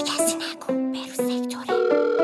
کسی نگو برو سکتوره.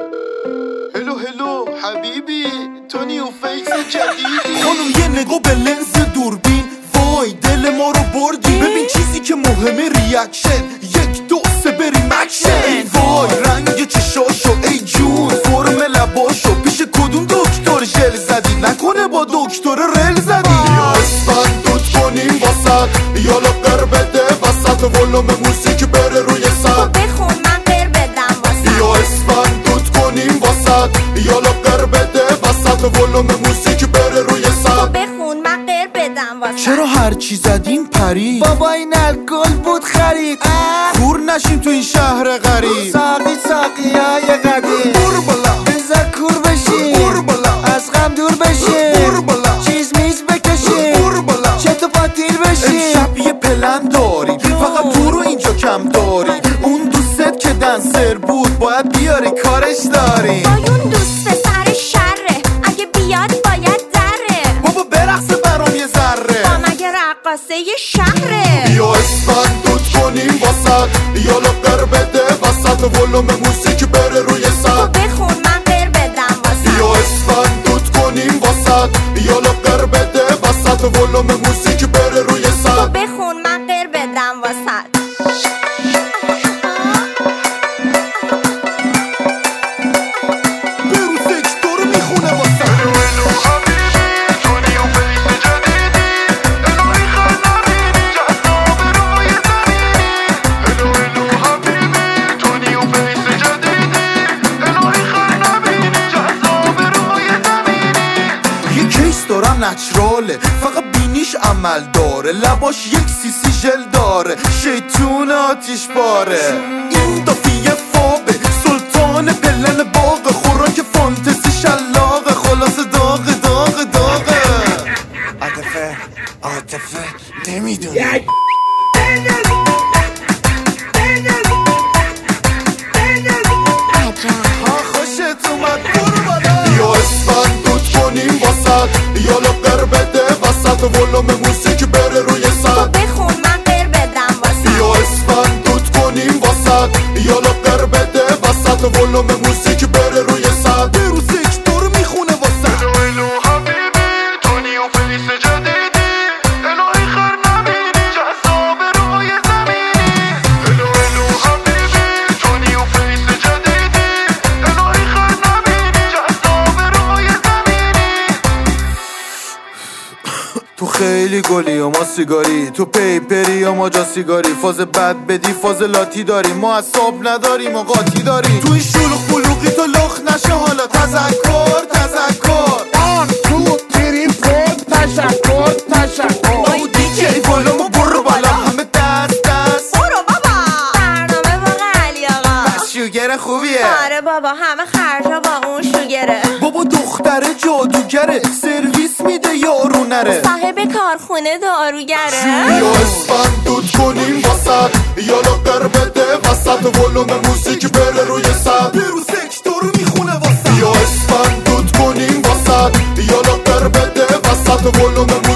هلو حبیبی تو نیو فیس جدیدی. خانم یه نگاه به لنز دوربین، وای دل ما رو بردی. ببین چیزی که مهمه ریاکشن، 1 2 3 بریم اکشن. وای رنگ چشاشو ای جون، فرم لباشو پیش کدوم دکتر ژل زدی؟ نکنه با دکتر رل زدی؟ یا اسفند دود کنیم واسط، یا لقر بده وسط، ولوم موسیقی بره روی سد. بخون من قر بدم واسه. یا اسفند دود کنیم واسط، یا لقر بده وسط، ولوم موسیقی بره روی سد. بخون من قر بدم واسه. چرا هر چی زدیم پرید؟ بابا این الکل بود خرید. کور نشیم تو این شهر غریب. ساقی های قدیم. بور بالا بذار کور بشیم، بور بالا از غم دور بشیم، بور بالا چیز میز بکشیم، بور بالا چت و پاتیل بشیم. امشب یه پلن داریم، فقط تو رو اینجا کم داری. اون دوستت که دنسر بود باید بیاری کارش داریم. اون دوست سر شره، اگه بیاد باید دره. بابا برقصه برام یه ذره. با مگه رقاصه یه شهره. یا اسفند دود کنیم واسط، یا لقر بده وسط، ولوم موسیقی بره روی سد. بخون من قر بدم واسه. یا اسفند دود کنیم واسط، یا لقر بده وسط، ولوم موسیقی بره روی سد. بخون من قر بدم واسه. برو سکتور میخونه واسه. یه کیس دارم نچراله، فقط بینیش عمل داره، لباش 1 cc ژل داره، شیطون آتیش باره. این دافیه فابه، سلطان پلن باغ، خوراک فانتزی شلاقه، خلاص داغه. عاطفه نمیدونی. خوشت اومد برو بالا. یا اسفند دود کنیم واسط، یا لقر بده وسط، ولوم موسیقی بره روی سد. بخون من قر بدم واسه. یا اسفند دود کنیم واسط، یا لقر بده وسط، ولوم موسیقی بره روی سد. برو سکتور میخونه واسه. تو خیلی گلی و ما سیگاری، تو پیپری و ما جا سیگاری، فاز بد بدی فاز لاتی داریم، ما اصاب نداریم و قاطی داریم. تو این شلوغ بلوغی تو لخ نشه حالا. تذکر 1 2 3 4 تشکر. او دیجی بالامو برو بالا، همه دست برو بابا. برنامه واقع علی آقا. بس شوگر خوبیه. آره بابا همه خرجا با اون شوگره. بابا دختره جادوگره، سرویس میده یارو نره. صاحب کارخونه داروگره. یا اسفند دود کنیم واسط، یا لقر بده وسط، ولوم موسیقی بره روی سد. برو سکتور میخونه واسه. یا اسفند دود کنیم واسط، یا لقر بده وسط، ولوم